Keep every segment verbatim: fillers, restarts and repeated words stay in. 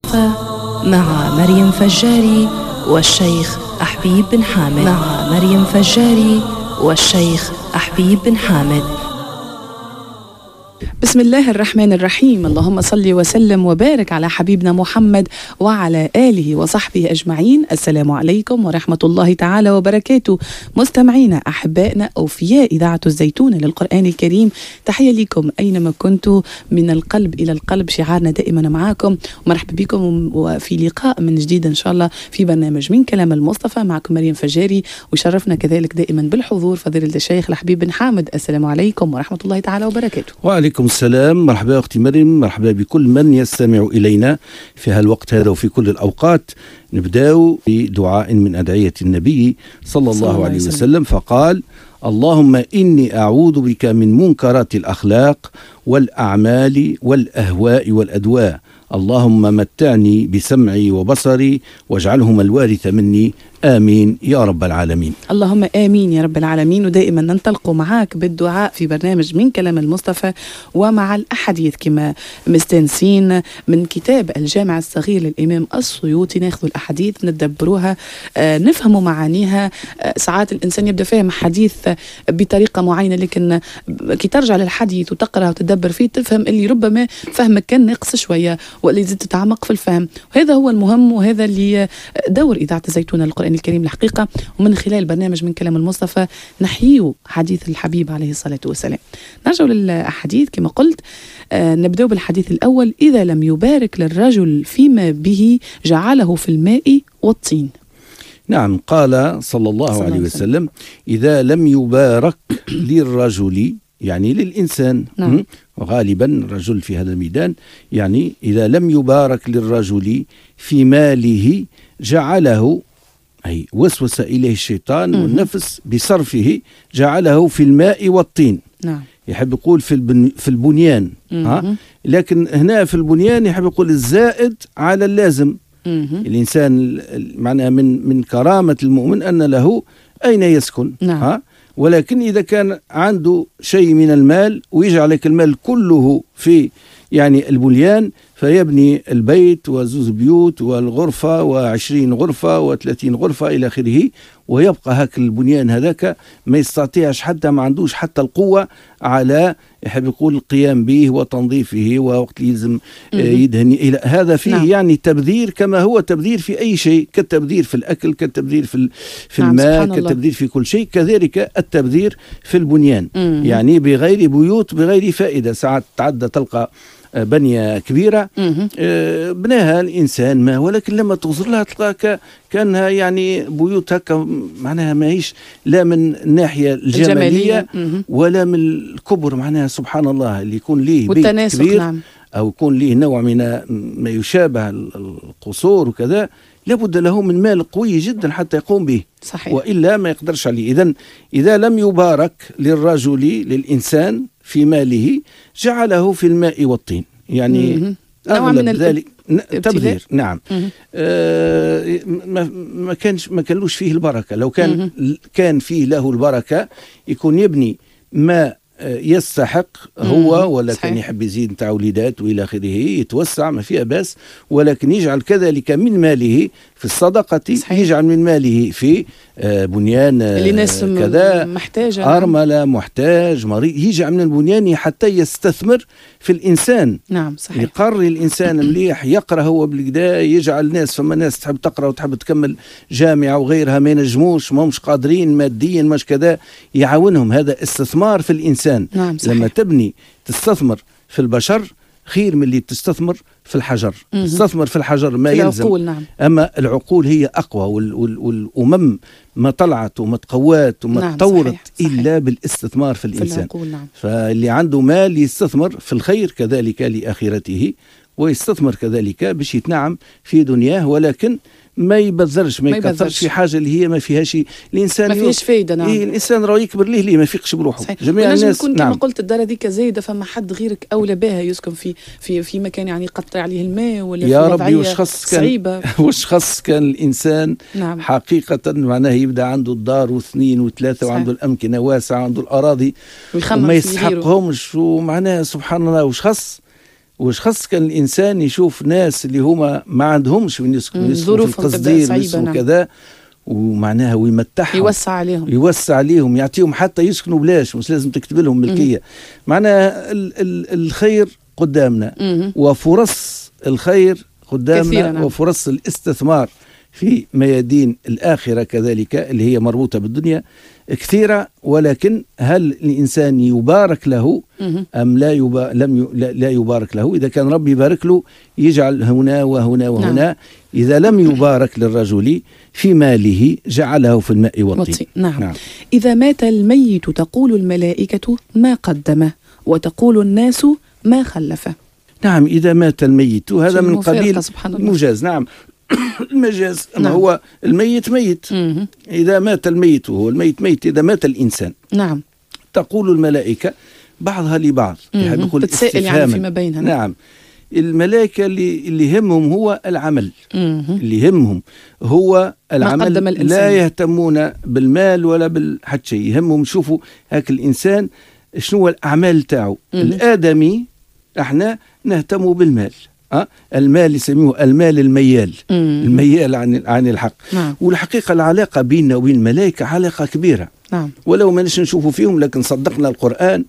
المصطفى مع مريم فجاري والشيخ أحبيب بن حامد مع مريم فجاري والشيخ أحبيب بن حامد. بسم الله الرحمن الرحيم. اللهم صل وسلم وبارك على حبيبنا محمد وعلى آله وصحبه أجمعين. السلام عليكم ورحمة الله تعالى وبركاته. مستمعينا أحبائنا أوفياء إذاعة الزيتون للقرآن الكريم، تحية لكم أينما كنتوا من القلب إلى القلب. شعارنا دائما معكم، ومرحبا بكم وفي لقاء من جديد إن شاء الله في برنامج من كلام المصطفى. معكم مريم فجاري، وشرفنا كذلك دائما بالحضور فضيلة الشيخ الحبيب بن حامد. السلام عليكم ورحمة الله تعالى وبركاته. وعليكم السلام. مرحبا أختي مريم، مرحبا بكل من يستمع إلينا في هالوقت هذا وفي كل الأوقات. نبدأ بدعاء من أدعية النبي صلى الله, الله عليه وسلم. وسلم فقال: اللهم إني أعوذ بك من منكرات الأخلاق والأعمال والأهواء والأدواء، اللهم متعني بسمعي وبصري واجعلهما الوارث مني، آمين يا رب العالمين. اللهم آمين يا رب العالمين. ودائما ننطلق معاك بالدعاء في برنامج من كلام المصطفى ومع الأحاديث كما مستنسين من كتاب الجامع الصغير للإمام السيوطي. ناخذ الأحاديث ندبروها، آه نفهم معانيها. آه ساعات الإنسان يبدأ فهم حديث بطريقة معينة، لكن كي ترجع للحديث وتقرأ وتدبر فيه تفهم اللي ربما فهمك كان ناقص شوية، واللي زدت تتعمق في الفهم. وهذا هو المهم، وهذا اللي دور إذاعة الزيتون القرآن الكريم الحقيقة. ومن خلال برنامج من كلام المصطفى نحيو حديث الحبيب عليه الصلاة والسلام. نرجع للأحاديث كما قلت. آه نبدأ بالحديث الأول: إذا لم يبارك للرجل فيما به جعله في الماء والطين. نعم، قال صلى الله صلى عليه وسلم, وسلم إذا لم يبارك للرجل يعني للإنسان، نعم. وغالبا الرجل في هذا الميدان، يعني إذا لم يبارك للرجل في ماله جعله، أي وسوس إليه الشيطان م- والنفس بصرفه، جعله في الماء والطين. نعم. يحب يقول في البن في البنيان، ها؟ لكن هنا في البنيان يحب يقول الزائد على اللازم. م- الإنسان معناها من من كرامة المؤمن أن له أين يسكن. نعم. ها؟ ولكن إذا كان عنده شيء من المال ويجعل لك المال كله في يعني البنيان، فيبني البيت وزوز بيوت والغرفة وعشرين غرفة وثلاثين غرفة إلى آخره، ويبقى هاك البنيان هذاك ما يستطيعش حتى، ما عندوش حتى القوة على يحب يقول القيام به وتنظيفه، ووقت يلزم يدهن إلى هذا فيه. نعم. يعني تبذير كما هو تبذير في أي شيء، كالتبذير في الأكل، كالتبذير في في نعم الماء، كالتبذير في كل شيء، كذلك التبذير في البنيان. مم. يعني بغير بيوت، بغير فائدة. ساعات تعدى تلقى بنية كبيرة آه بناها الإنسان ما، ولكن لما تغزر لها تلقاها كأنها يعني بيوت هكا معناها ما هيش لا من الناحية الجمالية, الجمالية. ولا من الكبر، معناها سبحان الله اللي يكون ليه بيت كبير. نعم. أو يكون ليه نوع من ما يشابه القصور وكذا، لابد له من مال قوي جدا حتى يقوم به. صحيح. وإلا ما يقدرش عليه. إذن إذا لم يبارك للرجل للإنسان في ماله جعله في الماء والطين، يعني نوع من ذلك تبذير. نعم. آه ما ما كانش ما كانلوش فيه البركة. لو كان مم. كان فيه له البركة يكون يبني ما يستحق هو، ولا كان يحب يزيد نتاع وليدات والى اخره، يتوسع ما فيها باس، ولكن يجعل كذلك من ماله في الصدقة. صحيح. يجعل من ماله في بنيان اللي ناس كذا محتاجة، أرملة، محتاج، مريض، يجعل من البنيان حتى يستثمر في الإنسان. نعم صحيح. يقري الإنسان مليح، يقرأ هو بالكدا، يجعل ناس، فما ناس تحب تقرأ وتحب تكمل جامعة وغيرها ما ينجموش، ما مش قادرين ماديا مش كذا، يعاونهم. هذا استثمار في الإنسان. نعم صحيح. لما تبني تستثمر في البشر خير من اللي تستثمر في الحجر. مم. تستثمر في الحجر ما يلزم. العقول. نعم. أما العقول هي أقوى، وال وال والأمم ما طلعت وما تقوات وما نعم تطورت صحيح. صحيح. إلا بالاستثمار في الإنسان. في نعم. فاللي عنده مال يستثمر في الخير كذلك لآخرته، ويستثمر كذلك باش يتنعم في دنياه، ولكن ما يبذرش، ما يكثرش في حاجه اللي هي ما فيها شيء. الانسان ما فيهاش فايده. نعم. إيه الانسان راه يكبر ليه ليه ما يفيقش بروحه. جميع الناس يكون نعم. كما قلت الدار هذيك زايده، فما حد غيرك اولى بها يسكن في في في مكان يعني يقطع عليه الماء، ولا يا ربي وش خص كان صعيبه وش خص كان الانسان. نعم. حقيقه معناه يبدا عنده الدار واثنين وثلاثه، وعنده الامكنه واسعه، وعنده الاراضي وما يستحقهمش، ومعناه سبحان الله وش خص وش خاص كان الإنسان يشوف ناس اللي هما ما عندهمش وين يسكنوا يسكنوا في القصدير ويسكنوا كذا، ومعناها ويمتعهم، يوسع عليهم يوسع عليهم يعطيهم حتى يسكنوا بلاش، مش لازم تكتب لهم ملكية. معناها ال ال الخير قدامنا مم. وفرص الخير قدامنا، نعم. وفرص الاستثمار في ميادين الآخرة كذلك اللي هي مربوطة بالدنيا كثيرة. ولكن هل الإنسان يبارك له أم لا يبارك لم ي... لا يبارك له؟ إذا كان ربي يبارك له يجعل هنا وهنا وهنا. نعم. إذا لم يبارك للرجل في ماله جعله في الماء والطين. نعم. نعم. إذا مات الميت تقول الملائكة ما قدمه وتقول الناس ما خلفه. نعم، إذا مات الميت هذا من قبيل المجاز. نعم المجاز. أما نعم. هو الميت ميت. مم. إذا مات الميت وهو الميت ميت إذا مات الإنسان. نعم. تقول الملائكة بعضها لبعض، يعني تتسائل يعني فيما بينها. نعم. الملائكة اللي اللي يهمهم هو العمل. مم. اللي يهمهم هو العمل، لا يهتمون بالمال ولا بالحد شيء، يهمهم يشوفوا هاك الإنسان شنو الأعمال تاعو. الآدمي احنا نهتم بالمال. أه؟ المال يسموه المال الميال. مم. الميال عن عن الحق. نعم. والحقيقة العلاقة بيننا وبين الملائكة علاقة كبيرة. نعم. ولو ما نش نشوفوا فيهم لكن صدقنا القرآن،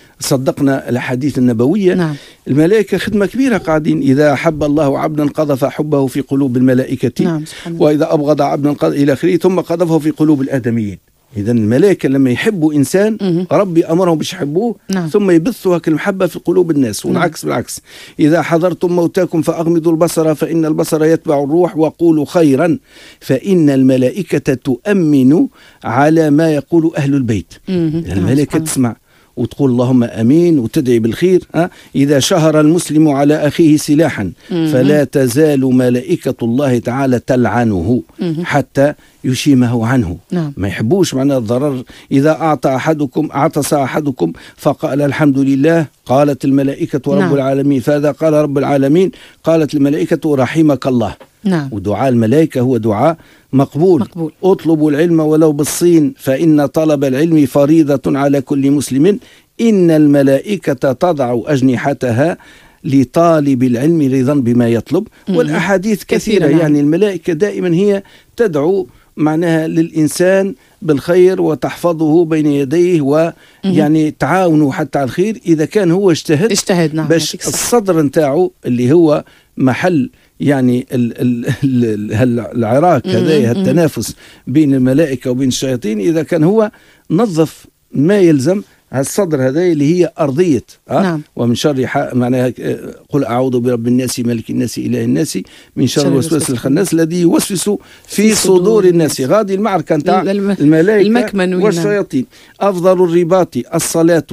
صدقنا الحديث النبوية. نعم. الملائكة خدمة كبيرة قاعدين. إذا أحب الله عبدا قذف حبه في قلوب الملائكة. نعم. وإذا أبغض عبدا قذف إلى آخره ثم قذفه في قلوب الآدميين. إذا الملائكة لما يحبوا إنسان مم. ربي أمرهم باش يحبوه. نعم. ثم يبثوا هك المحبة في قلوب الناس، والعكس. نعم. بالعكس. إذا حضرتم موتاكم فأغمضوا البصر فإن البصر يتبع الروح وقولوا خيرا فإن الملائكة تؤمن على ما يقول أهل البيت. مم. الملائكة تسمع وتقول اللهم أمين وتدعي بالخير. أه؟ إذا شهر المسلم على أخيه سلاحا مم. فلا تزال ملائكة الله تعالى تلعنه مم. حتى يشيمه عنه. نعم. ما يحبوش معنى الضرر. إذا أعطى أحدكم أعطس أحدكم فقال الحمد لله قالت الملائكة رب نعم. العالمين، فهذا قال رب العالمين قالت الملائكة رحمك الله. نعم. ودعاء الملائكة هو دعاء مقبول. مقبول. اطلبوا العلم ولو بالصين فإن طلب العلم فريضة على كل مسلم إن الملائكة تضع أجنحتها لطالب العلم رضا بما يطلب. والأحاديث كثيرة. نعم. يعني الملائكة دائما هي تدعو معناها للإنسان بالخير وتحفظه بين يديه، ويعني تعاونه حتى على الخير إذا كان هو اجتهد اجتهد. نعم. باش الصدر نتاعه اللي هو محل يعني ال ال ال العراك هذا التنافس بين الملائكة وبين الشياطين، إذا كان هو نظف ما يلزم الصدر هذا اللي هي أرضية. أه؟ نعم. ومن شر معناها قل أعوذ برب الناس ملك الناس إله الناس من شر الوسواس الخناس الذي يوسوس في صدور الناس. غادي المعركة نتاع الملائكة والشياطين. أفضل الرباط الصلاة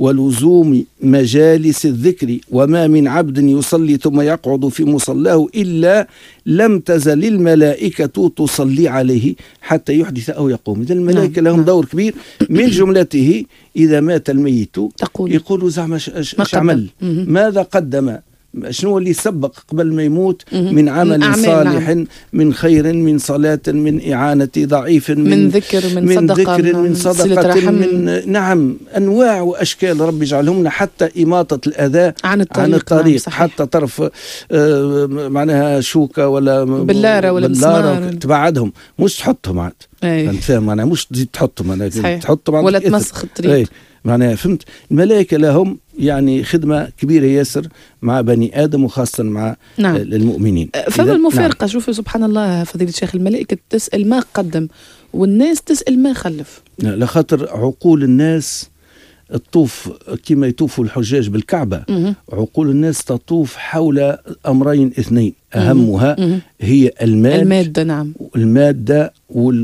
ولزوم مجالس الذكر وما من عبد يصلي ثم يقعد في مصلاه إلا لم تزل الملائكة تصلي عليه حتى يحدث أو يقوم. إذا الملائكة نعم. لهم دور كبير. من جملته إذا مات الميت تقول يقولوا زعما ايش عمل، ماذا قدم، شنو اللي سبق قبل ما يموت من عمل صالح. نعم. من خير، من صلاة، من إعانة ضعيف، من, من ذكر، من, من صدقة، ذكر، من صدقة، من نعم أنواع وأشكال ربي يجعلهم لنا، حتى إماطة الأذى عن الطريق, عن الطريق. نعم. حتى طرف آه معناها شوكة ولا بلارة ولا مسمار تبعدهم، مش تحطهم عاد. أنت فاهم معناها مش تزيد تحطهم، أنا تحطهم ولا تمسخ الطريق. معناها فهمت. الملائكة لهم يعني خدمة كبيرة ياسر مع بني آدم وخاصة مع نعم. المؤمنين. فما المفارقة؟ نعم. شوفوا سبحان الله فضيلة الشيخ، الملائكة تسأل ما قدم والناس تسأل ما خلف. لخاطر عقول الناس الطوف كما يطوفوا الحجاج بالكعبة. مه. عقول الناس تطوف حول أمرين اثنين أهمها مه. هي المال المادة. نعم. المادة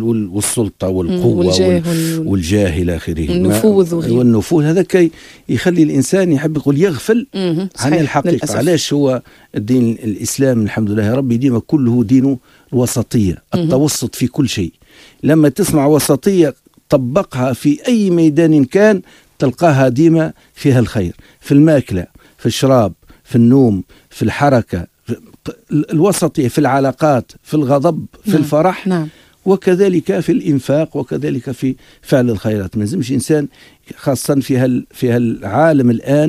والسلطة والقوة والجاه, والجاه إلى آخره، النفوذ والنفوذ. هذا كي يخلي الإنسان يحب يقول يغفل عن الحقيقة. للأسف. علاش هو الدين الإسلام الحمد لله يا ربي ديما كله دينه الوسطية، التوسط في كل شيء. لما تسمع وسطية طبقها في أي ميدان كان تلقاها ديما فيها الخير، في الماكلة، في الشراب، في النوم، في الحركة، في الوسطية، في العلاقات، في الغضب، في نعم. الفرح. نعم. وكذلك في الإنفاق، وكذلك في فعل الخيرات. ما لازمش إنسان خاصة في هال في هالعالم الآن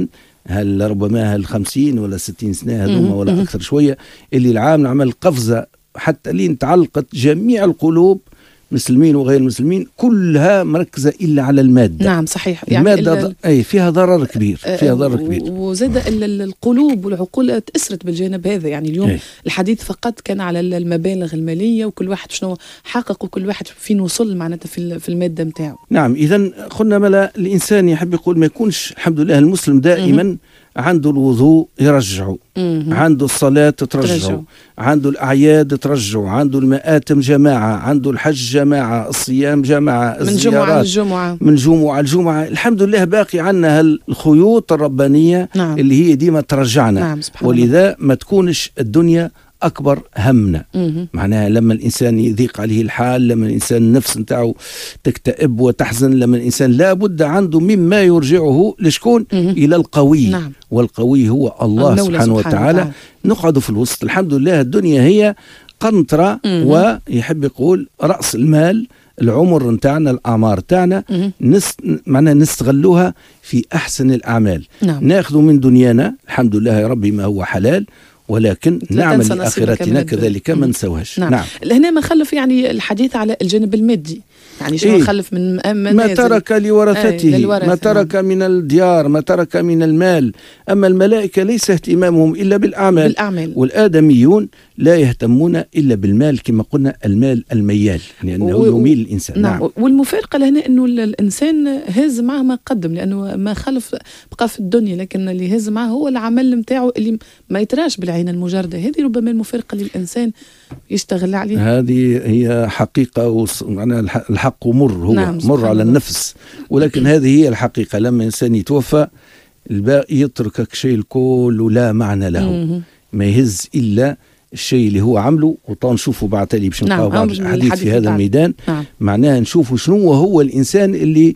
هل ربما هالخمسين ولا ستين سنة هذوما ولا أكثر شوية، اللي العام نعمل قفزة حتى لين تعلقت جميع القلوب مسلمين وغير مسلمين كلها مركزة إلا على المادة. نعم صحيح. يعني المادة أي فيها ضرر كبير، فيها ضرر كبير. وزاد القلوب والعقول تأثرت بالجانب هذا. يعني اليوم أي. الحديث فقط كان على المبالغ المالية وكل واحد شنو حقق وكل واحد فين وصل معناتها في في المادة متاعه. نعم. إذا قلنا ملا الإنسان يحب يقول ما يكونش الحمد لله المسلم دائما م- عنده الوضوء يرجعه، عنده الصلاة ترجعه، عنده الأعياد ترجعه، عنده المآتم جماعة، عنده الحج جماعة، الصيام جماعة، من جمعة لجمعة من جمعة لجمعة. الحمد لله باقي عنا هالخيوط الربانية نعم. اللي هي ديما ترجعنا نعم. ولذا ما تكونش الدنيا أكبر همنا. معناها لما الإنسان يضيق عليه الحال، لما الإنسان النفس نتاعو تكتئب وتحزن، لما الإنسان لا بد عنده مما يرجعه لشكون؟ إلى القوي نعم. والقوي هو الله سبحانه وتعالى. نقعد في الوسط. الحمد لله الدنيا هي قنطرة، ويحب يقول رأس المال العمر نتاعنا، الأعمار تاعنا نس... معنا نستغلوها في أحسن الأعمال نعم. ناخذ من دنيانا الحمد لله يا ربي ما هو حلال، ولكن نعمل لآخرتنا كذلك ما نسوهاش. نعم. نعم. هنا ما خلف يعني الحديث على الجانب المادي، يعني شنو إيه؟ خلف من ما ترك لورثته آه ما ترك نعم. من الديار، ما ترك من المال. أما الملائكة ليس اهتمامهم إلا بالأعمال, بالأعمال. والآدميون لا يهتمون إلا بالمال كما قلنا، المال الميال لأنه و... يميل الإنسان نعم. نعم. والمفارقة لهنا أنه الإنسان هاز معه ما قدم، لأنه ما خلف بقى في الدنيا، لكن اللي هاز معه هو العمل متاعه اللي ما يتراش بالعين المجردة. هذه ربما المفارقة للإنسان يشتغل عليه. هذه هي حقيقة وص... الحق مر، هو نعم. مر على النفس، ولكن هذه هي الحقيقة. لما إنسان يتوفى الباقي يتركك شيء الكل لا معنى له، ما يهز إلا الشيء اللي هو عمله. وطان نشوفوا بعد تالي باش نلقاو بعض الحديث في هذا الميدان نعم. معناها نشوفوا شنو هو الإنسان اللي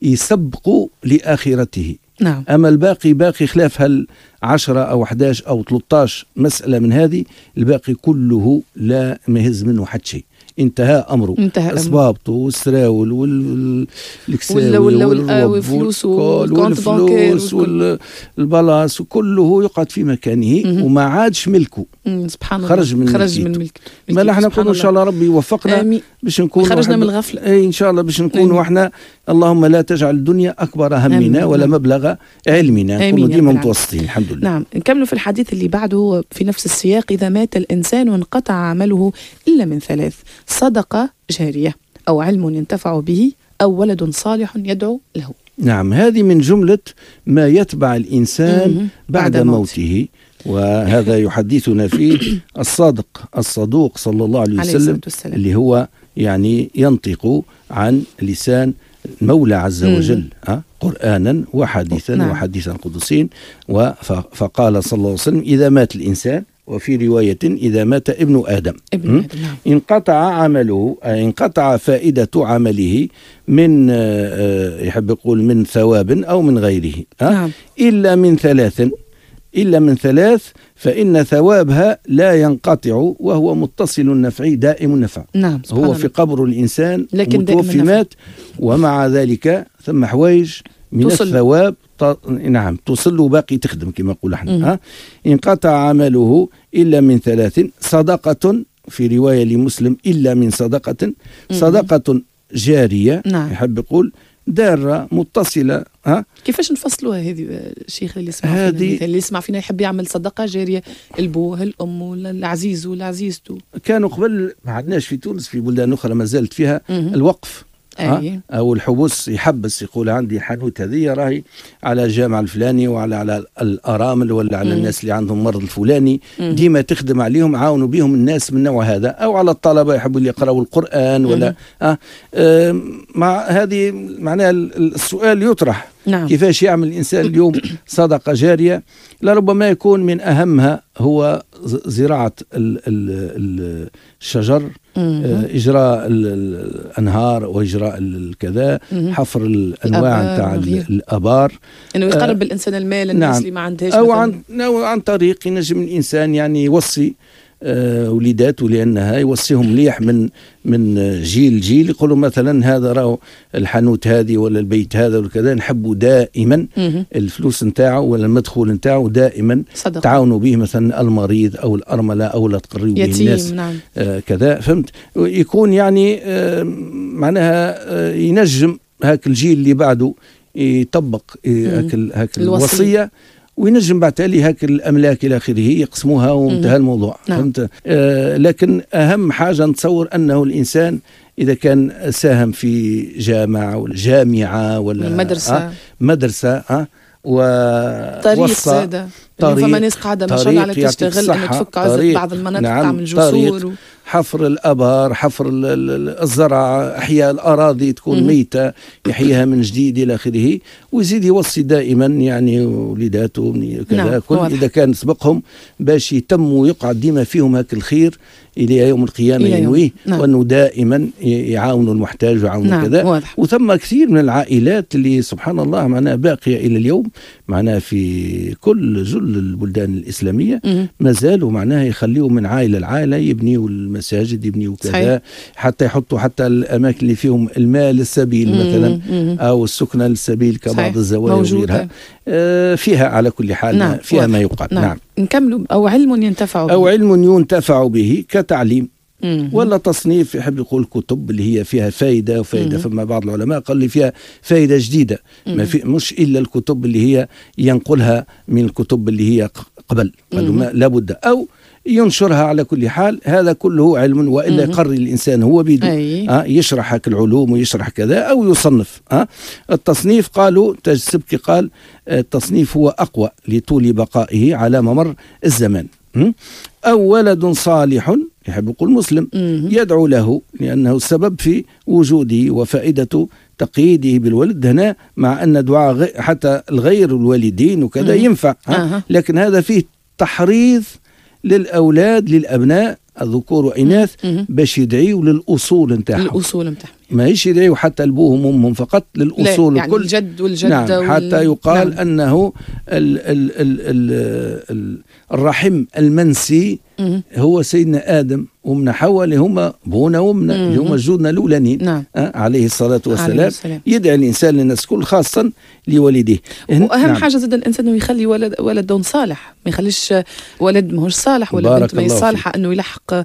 يسبق لآخرته نعم. أما الباقي باقي خلاف هالعشرة أو أحداش أو ثلاثة عشر مسألة من هذه، الباقي كله لا مهز منه حد شيء، انتهى أمره، انتهى أسبابته والسراول والكساوي والفلوس والفلوس والبلاص وكله يقعد في مكانه وما عادش ملكه. سبحان الله، خرج من خرج من ملكه. ما نحن نقول إن شاء الله ربي يوفقنا باش نكون خرجنا من الغفلة. اي إن شاء الله باش نكون وإحنا اللهم لا تجعل الدنيا أكبر همنا ولا مبلغ علمنا، نكون ديما متوسطين الحمد لله. نعم. نكمل في الحديث اللي بعده في نفس السياق. إذا مات الإنسان وانقطع عمله إلا من ثلاث: صدقة جارية، أو علم ينتفع به، أو ولد صالح يدعو له. نعم. هذه من جملة ما يتبع الإنسان بعد, بعد موته، وهذا يحدثنا فيه الصادق الصدوق صلى الله عليه وسلم، اللي هو يعني ينطق عن لسان المولى عز وجل أه؟ قرآنا وحديثا نعم. وحديثا قدسين. فقال صلى الله عليه وسلم: إذا مات الإنسان، وفي رواية إذا مات ابن آدم, ابن آدم نعم. انقطع عمله، انقطع فائدة عمله من يحب يقول من ثواب أو من غيره نعم. إلا من ثلاث إلا من ثلاث فإن ثوابها لا ينقطع، وهو متصل النفع دائم النفع نعم. هو في قبر الإنسان متوفي مات، ومع ذلك ثم حوايج من توصل. الثواب ط... نعم توصل له باقي تخدم كما نقول احنا. انقطع عمله إلا من ثلاث: صدقة، في رواية لمسلم إلا من صدقة، صدقة جارية نعم. يحب يقول دارة متصلة. ها كيفاش نفصلوها هذه الشيخ اللي يسمع فينا اللي يسمع فينا يحب يعمل صدقة جارية، البوه الأم والعزيز والعزيزته؟ كانوا قبل ما عندناش في تونس، في بلدان أخرى ما زالت فيها مم. الوقف أي. أو الحبوس، يحبس يقول عندي حانوت هذه راهي على الجامع الفلاني وعلى على الأرامل ولا على مم. الناس اللي عندهم مرض الفلاني، مم. ديما تخدم عليهم، عاونوا بهم الناس من نوع هذا، أو على الطلبة يحبوا اللي يقرأوا القرآن ولا آه. آه مع هذه معناها السؤال يطرح نعم. كيفاش يعمل الإنسان اليوم صدقة جارية؟ لربما يكون من أهمها هو زراعة ال ال الشجر، إجراء الأنهار وإجراء الكذا، حفر الأنواع نتاع الآبار، إنه يقرب آه الإنسان المال الناس نعم. اللي ما عندهاش، أو عن, أو عن طريق ينجم الإنسان يعني يوصي آه وليداته، لأنها يوصيهم مليح من من جيل جيل، يقولوا مثلا هذا راهو الحانوت هذه ولا البيت هذا ولا كذا، نحبوا دائما الفلوس نتاعه ولا المدخول نتاعه دائما صدق. تعاونوا به مثلا المريض أو الأرملة أو لا تقربوا به الناس. نعم. آه كذا فهمت، يكون يعني آه معناها آه ينجم هاك الجيل اللي بعده يطبق هاك هاك الوصية، وينجم بعد تالي هاك الأملاك إلى آخره يقسموها وانتهى الموضوع. نعم. فهمت. آه لكن أهم حاجة نتصور أنه الإنسان إذا كان ساهم في جامعة ولا جامعة ولا مدرسة آه مدرسة آه طريق زادة، فما ناس قاعدة ما شاء الله على تشتغل أن تفك عزة بعض المناطق. نعم. تعمل جسور و... حفر الأبار، حفر الزرع، إحياء الأراضي تكون مم. ميتة يحييها من جديد إلى آخره، ويزيد يوصي دائما يعني وليداته كذا. نعم. كل إذا كان سبقهم باش يتموا يقعد ديما فيهم هاك الخير إلى يوم القيامة ينويه. نعم. وأنه دائما يعاونوا المحتاج ويعاونوا. نعم. كذا. واضح. وثم كثير من العائلات اللي سبحان الله معناها باقية إلى اليوم معناها في كل جل البلدان الإسلامية ما زالوا معناها يخليوا من عائلة لعائلة يبنيوا المساجد، يبنيوا كذا، حتى يحطوا حتى الأماكن اللي فيهم المال السبيل مثلا أو السكنة السبيل كبعض الزوايا وغيرها آه فيها على كل حال. نعم. فيها واضح. ما يقال. نعم. نعم. نكملوا. أو علم ينتفع به، أو علم ينتفع به كتعليم مم. ولا تصنيف. يحب يقول كتب اللي هي فيها فائدة وفائدة. فما بعض العلماء قال لي فيها فائدة جديدة، ما في مش إلا الكتب اللي هي ينقلها من الكتب اللي هي قبل، قالوا ما لابد أو ينشرها. على كل حال هذا كله علم، وإلا يقرر الإنسان هو بيده آه يشرح هك العلوم ويشرح كذا أو يصنف. آه التصنيف قالوا تجسبك قال التصنيف هو أقوى لطول بقائه على ممر الزمان. أو ولد صالح يحب يقول مسلم يدعو له، لأنه السبب في وجوده وفائدة تقييده بالولد هنا، مع أن دعاء حتى الغير الوالدين وكذا ينفع. آه. لكن هذا فيه تحريض للأولاد للأبناء الذكور وإناث باش يدعيوا للأصول نتاعهم. الأصول نتاعهم ما هيش يدعيوا حتى البوهم وامهم فقط، للأصول يعني الكل. الجد والجدة. نعم. وال... حتى يقال نعم. أنه ال ال ال ال ال الرحم المنسي هو سيدنا آدم ومن حواء اللي هما بونا ومنا اللي هما جودنا الأولانيين. نعم. آه عليه الصلاة والسلام. يدعي الإنسان للناس كل خاصة لوالديه. وأهم نعم. حاجة زاد الإنسان إنه يخلي ولد ولد صالح، ما يخليش ولد ماهوش صالح ولا بنت ما صالحة إنه يلحق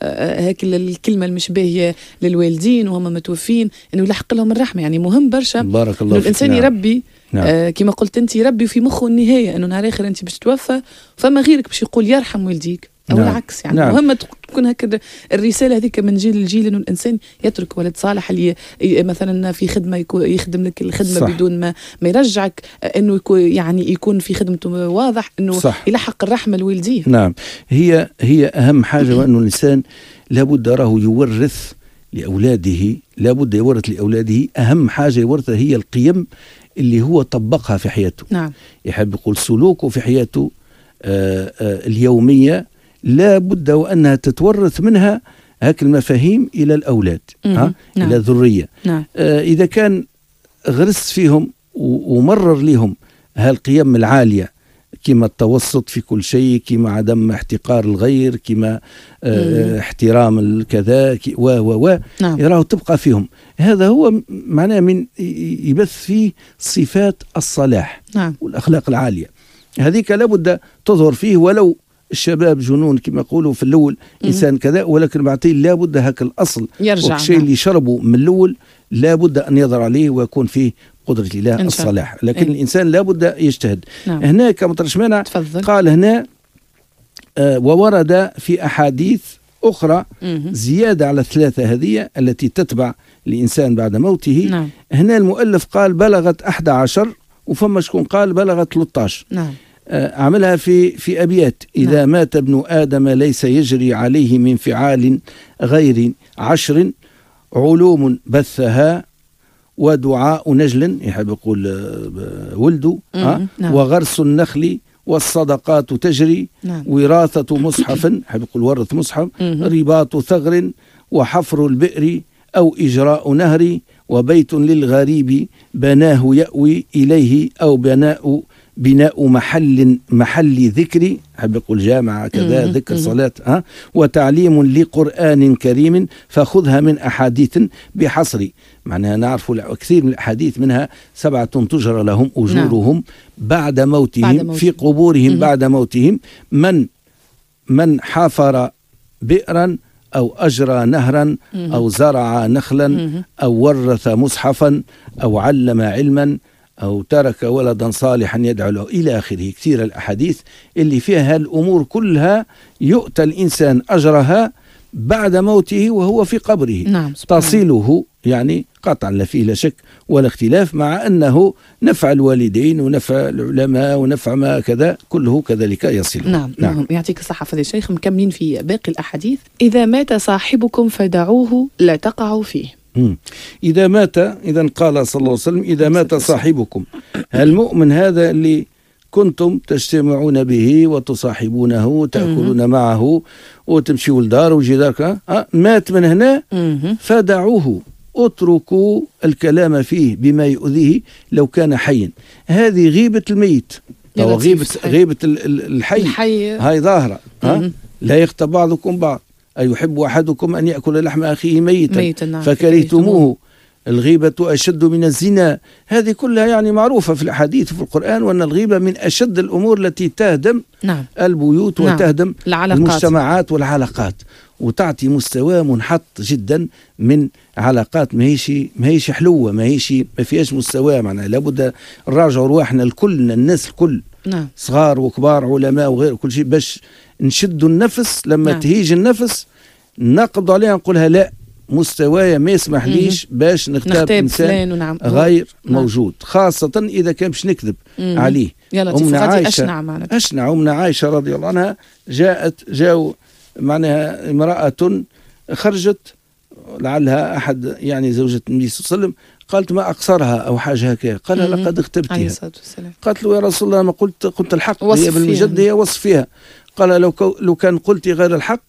هيك الكلمة المش باهية للوالدين وهم متوفين، إنه يلحق لهم الرحمة. يعني مهم برشا بارك الله إنه الإنسان نعم. يربي. نعم. آه كما قلت أنت يربي في مخه النهاية إنه نهار آخر أنت باش توفى فما غيرك باش يقول يرحم والديك أو نعم. العكس. يعني نعم. مهمة تكون هكذا الرسالة هذيك من جيل لجيل، إنه الإنسان يترك ولد صالح اللي مثلا في خدمة يخدم لك الخدمة صح. بدون ما ما يرجعك، إنه يكون يعني يكون في خدمته واضح، إنه صح. يلحق الرحمة الوالدية. نعم. هي هي أهم حاجة، وأنه الإنسان لابد راه يورث لأولاده، لابد يورث لأولاده أهم حاجة يورثها هي القيم اللي هو طبقها في حياته. نعم. يحب يقول سلوكه في حياته آآ آآ اليومية لا بد وأنها تتورث منها هاك المفاهيم إلى الأولاد. ها؟ نعم. إلى الذرية. نعم. إذا كان غرس فيهم ومرر لهم هالقيم العالية، كما التوسط في كل شيء، كما عدم احتقار الغير، كما اه احترام الكذا و و و نعم. يراه تبقى فيهم. هذا هو معناه من يبث فيه صفات الصلاح. نعم. والأخلاق العالية هذيك لابد تظهر فيه، ولو الشباب جنون كما يقولوا في الأول إنسان كذا، ولكن بعدين لابد هاك الأصل يرجع. والشيء نعم. اللي شربوا من الأول لابد أن يظهر عليه ويكون فيه قدرة الله الصلاح. لكن إيه؟ الإنسان لابد يجتهد. نعم. هنا كما ترجمنا قال هنا آه وورد في أحاديث أخرى مم. زيادة على الثلاثة هذه التي تتبع الإنسان بعد موته. نعم. هنا المؤلف قال بلغت أحد عشر، وفما شكون قال بلغت ثلاثة عشر. نعم. آه عملها في في أبيات. إذا نعم. مات ابن آدم ليس يجري عليه من فعال غير عشر، علوم بثها ودعاء نجل يحب يقول ولده نعم. وغرس النخل والصدقات تجري نعم. وراثة مصحف يحب يقول ورث مصحف مم. رباط ثغر وحفر البئر أو إجراء نهر وبيت للغريب بناه يأوي إليه أو بناء بناء محل محل ذكر، حب يقول جامعة كذا مم. ذكر مم. صلاة، ها، وتعليم لقرآن كريم فخذها من أحاديث بحصر. معناها نعرف كثير من الأحاديث منها سبعة تجرى لهم أجورهم نعم. بعد موتهم, بعد موتهم في قبورهم مم. بعد موتهم، من من حفر بئرا أو أجرى نهرا أو زرع نخلا أو ورث مصحفا أو علم علما أو ترك ولدا صالحا يدعو له إلى آخره. كثير الأحاديث اللي فيها الأمور كلها يؤتى الإنسان أجرها بعد موته وهو في قبره نعم. تصله يعني قطعا لا فيه لا شك ولا اختلاف، مع أنه نفع الوالدين ونفع العلماء ونفع ما كذا كله كذلك يصل. نعم. نعم. يعطيك الصحة فضيلة الشيخ. مكملين في باقي الأحاديث. إذا مات صاحبكم فدعوه لا تقعوا فيه. مم. إذا مات، إذا قال صلى الله عليه وسلم إذا مات صاحبكم، المؤمن هذا اللي كنتم تجتمعون به وتصاحبونه وتأكلون معه وتمشيوا لدار وجدارك، أه مات من هنا فدعوه، اتركوا الكلام فيه بما يؤذيه لو كان حيا. هذه غيبة الميت أو غيبة, غيبة الحي, الحي هاي ظاهرة. أه؟ لا يغتب بعضكم بعض، أيحب أحدكم أن يأكل لحم أخيه ميتا, ميتا نعم. فكرهتموه. الغيبة أشد من الزنا. هذه كلها يعني معروفة في الحديث وفي القرآن، وأن الغيبة من أشد الأمور التي تهدم نعم. البيوت نعم. وتهدم العلاقات. المجتمعات والعلاقات، وتعطي مستوى منحط جدا من علاقات ما هيش ما هيش حلوة، ما هيش ما فيهاش مستوى. معناها لابد نراجعوا رواحنا الكل، الناس الكل نعم. صغار وكبار علماء وغير كل شيء، باش نشدوا النفس لما نعم. تهيج النفس نقضوا عليها نقولها لا، مستوايا ما يسمح ليش باش نختار إنسان ونعم. غير نعم. موجود، خاصة إذا كان باش نكذب مم. عليه. أمنا عائشة أشنع, أشنع أمنا عائشة رضي الله عنها جاءت جاءوا معناها امرأة خرجت لعلها أحد يعني زوجة النبي صلى الله عليه وسلم، قالت ما أقصرها أو حاجة هكذا، قال لقد اختبتها. قالت له يا رسول الله ما قلت قلت الحق، هي بالمجد هي وصف فيها. قال لو لو كان قلت غير الحق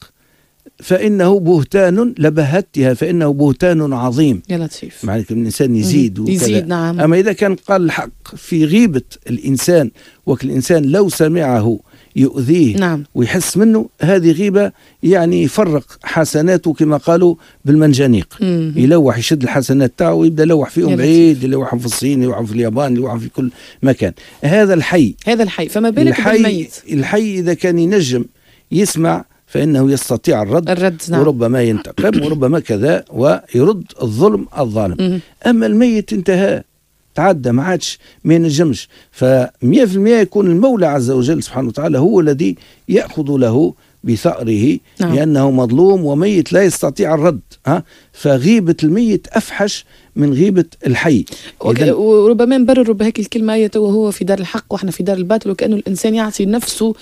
فإنه بهتان لبهتها، فإنه بهتان عظيم. يا لطيف. معنى الإنسان يزيد يزيد نعم. أما إذا كان قال الحق في غيبة الإنسان، وكل الإنسان لو سمعه يؤذيه نعم. ويحس منه، هذه غيبة يعني يفرق حسناته كما قالوا بالمنجنيق. مم. يلوح يشد الحسنات تاعه ويبدأ يلوح فيهم بعيد، يلوح في الصين، يلوح في اليابان، يلوح في كل مكان. هذا الحي هذا الحي فما بالك الحي بالميت. الحي إذا كان ينجم يسمع فإنه يستطيع الرد, الرد نعم. وربما ينتقم وربما كذا ويرد الظلم الظالم. مم. أما الميت انتهى تعدى ما عادش ما ينجمش، فمئة في المئة يكون المولى عز وجل سبحانه وتعالى هو الذي يأخذ له بثأره نعم. لأنه مظلوم وميت لا يستطيع الرد. ها فغيبة الميت أفحش من غيبة الحي. وربما نبرر بهيك الكلمة وهو في دار الحق وإحنا في دار الباطل، وكأنه الإنسان يعطي نفسه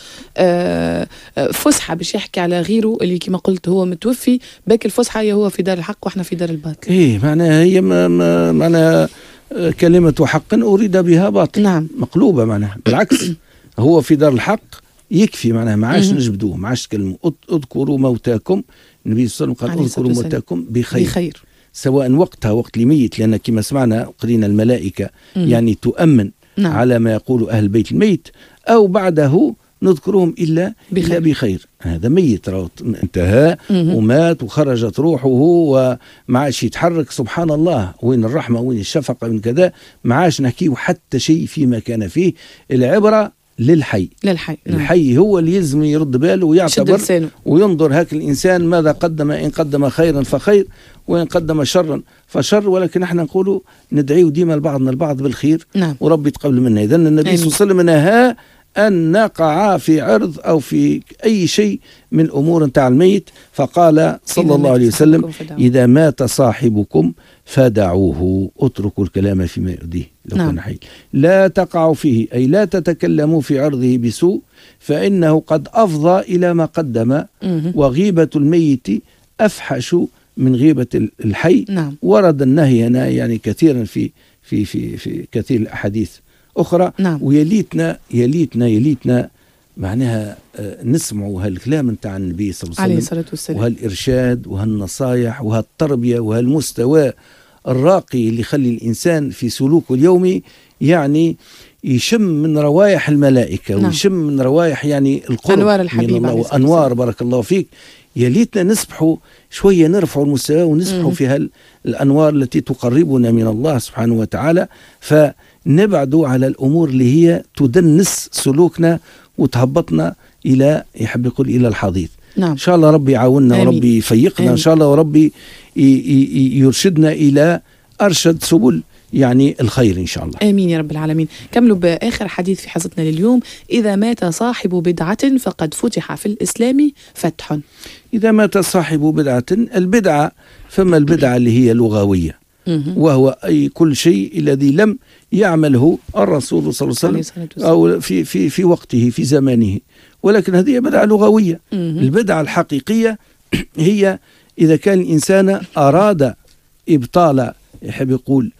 فسحة باش يحكي على غيره اللي كما قلت هو متوفي، باقي الفسحة هي هو في دار الحق وإحنا في دار الباطل. إيه معناها هي معناها كلمة حق أريد بها باطل نعم. مقلوبة معناها بالعكس. هو في دار الحق يكفي معناها ما عادش نجبدوه، ما عادش تكلموا. اذكروا موتاكم، النبي صلى الله عليه وسلم قال اذكروا موتاكم بخير. بخير سواء وقتها وقت الميت، لأن كما سمعنا قرينا الملائكة مم. يعني تؤمن نعم. على ما يقول أهل بيت الميت، أو بعده نذكرهم إلا بخير, إلا بخير. هذا ميت انتهى مم. ومات وخرجت روحه وما عادش يتحرك، سبحان الله، وين الرحمة وين الشفقة وين كذا، ما عادش نحكيه حتى شيء فيما كان فيه. العبرة للحي للحي نعم. الحي هو اللي يلزم يرد باله ويعتبر وينظر هاك الإنسان ماذا قدم، إن قدم خيرا فخير وإن قدم شرا فشر. ولكن احنا نقولوا ندعيه ديما لبعضنا البعض بالخير نعم. وربي يتقبل منا. إذن النبي صلى الله عليه وسلم نهى أن نقع في عرض أو في أي شيء من أمور تاع الميت، فقال صلى الله عليه وسلم إذا مات صاحبكم فدعوه، اتركوا الكلام فيما يؤذيه لو نعم. كان حي، لا تقعوا فيه أي لا تتكلموا في عرضه بسوء، فإنه قد أفضى إلى ما قدم، وغيبة الميت أفحش من غيبة الحي نعم. ورد النهي هنا يعني كثيرا في في في في كثير الأحاديث أخرى نعم. ويليتنا يليتنا يليتنا معناها نسمعوا هالكلام نتاع النبي صلى الله عليه وسلم، وهالإرشاد وهالنصايح وهالتربية وهالمستوى الراقي اللي يخلي الإنسان في سلوكه اليومي يعني يشم من روائح الملائكة، نعم. ويشم من روائح يعني القرب أنوار الحبيب من الله وأنوار بارك الله فيك. يا ليتنا نسبحوا شوية، نرفعوا المستوى ونسبحوا في هالأنوار التي تقربنا من الله سبحانه وتعالى، فنبعدوا على الأمور اللي هي تدنس سلوكنا وتهبطنا إلى يحب يقول إلى الحضيض. نعم. إن شاء الله ربي يعاوننا وربي يفيقنا إن شاء الله، وربي يرشدنا إلى أرشد سبل يعني الخير إن شاء الله. آمين يا رب العالمين. كملوا بآخر حديث في حصتنا لليوم: إذا مات صاحب بدعة فقد فتح في الإسلام فتح. إذا مات صاحب بدعة، البدعة فما البدعة اللي هي لغوية، وهو أي كل شيء الذي لم يعمله الرسول صلى الله عليه وسلم أو في, في, في وقته في زمانه، ولكن هذه بدعة لغوية. البدعة الحقيقية هي إذا كان الإنسان أراد إبطال يحب يقول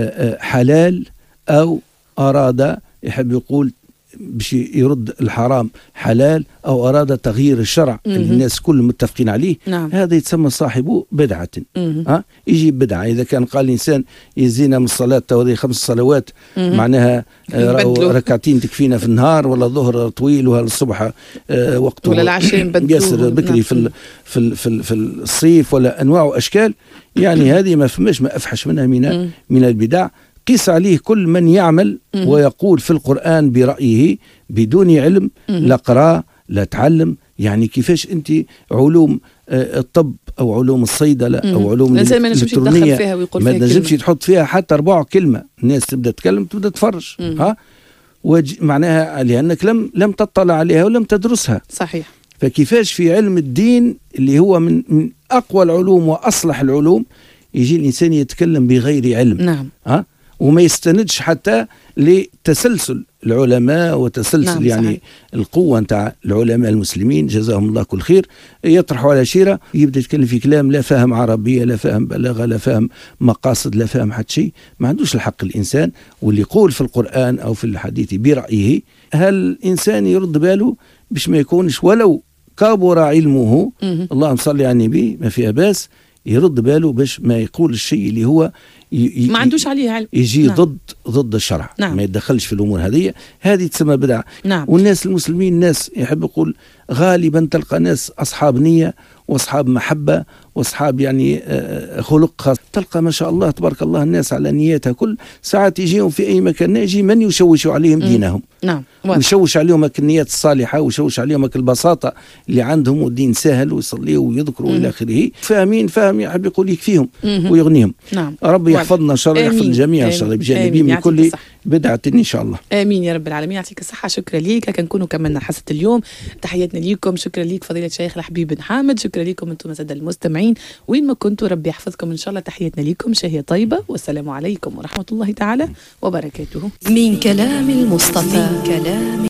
حلال، أو أراد يحب يقول باش يرد الحرام حلال، أو أراد تغيير الشرع اللي الناس كلهم متفقين عليه. نعم. هذا يتسمى صاحبه بدعة. ها يجي بدعة. إذا كان قال الإنسان يزينا من الصلاة وهذه خمس صلوات مم. معناها ركعتين تكفينا في النهار، ولا الظهر طويل ولا الصبح آه وقته ولا العشاء ياسر بكري. نعم. في في في في الصيف، ولا أنواع وأشكال. يعني هذه ما فماش ما أفحش منها من من البدع. قيس عليه كل من يعمل مم. ويقول في القرآن برأيه بدون علم، لا قرأ لا تعلم. يعني كيفاش أنت علوم الطب أو علوم الصيدلة مم. أو علوم الإلكترونية ما نجمش تحط فيها حتى ربع كلمة، الناس تبدأ تتكلم تبدأ تفرج. ها معناها لأنك لم لم تطلع عليها ولم تدرسها. صحيح. فكيفاش في علم الدين اللي هو من من أقوى العلوم وأصلح العلوم يجي الإنسان يتكلم بغير علم. نعم. ها وما يستندش حتى لتسلسل العلماء وتسلسل نعم يعني صحيح. القوة نتاع العلماء المسلمين جزاهم الله كل خير، يطرحوا على شيرة يبدأ يتكلم في كلام لا فاهم عربية لا فاهم بلاغة لا فاهم مقاصد لا فاهم حتى شيء. ما عندوش الحق الإنسان، واللي يقول في القرآن أو في الحديث برأيه، هل الإنسان يرد باله باش ما يكونش ولو كبر علمه اللهم صل على النبي ما فيها باس، يرد باله باش ما يقول الشيء اللي هو ي... ما عندوش عليه علم، يجي نعم. ضد ضد الشرع. نعم. ما يتدخلش في الامور هذه، هذه تسمى بدعه. نعم. والناس المسلمين ناس يحب يقول غالبا تلقى ناس اصحاب نيه واصحاب محبه واصحاب يعني خلق خاص، تلقى ما شاء الله تبارك الله الناس على نياتها كل ساعات يجيهم في اي مكان يجي من يشوش عليهم م. دينهم. نعم. ويشوش عليهم النيات الصالحه ويشوش عليهم البساطه اللي عندهم، والدين سهل ويصليوا ويذكروا الى اخره، فاهمين فاهم يحب يقول يكفيهم م. ويغنيهم. نعم. ربي يحفظنا ان شاء الله، يحفظ الجميع ان شاء الله بجانبهم من كل بدعه ان شاء الله. امين يا رب العالمين. يعطيك الصحه. شكرا ليك. كنكونوا كملنا حصه اليوم. تحياتنا ليكم. شكرا ليك فضيله الشيخ الحبيب بن حامد. شكرا لكم انتم الساده المستمعين وين ما كنتوا، ربي يحفظكم ان شاء الله. تحياتنا ليكم شهيه طيبه، والسلام عليكم ورحمه الله تعالى وبركاته. من كلام المصطفى. من كلام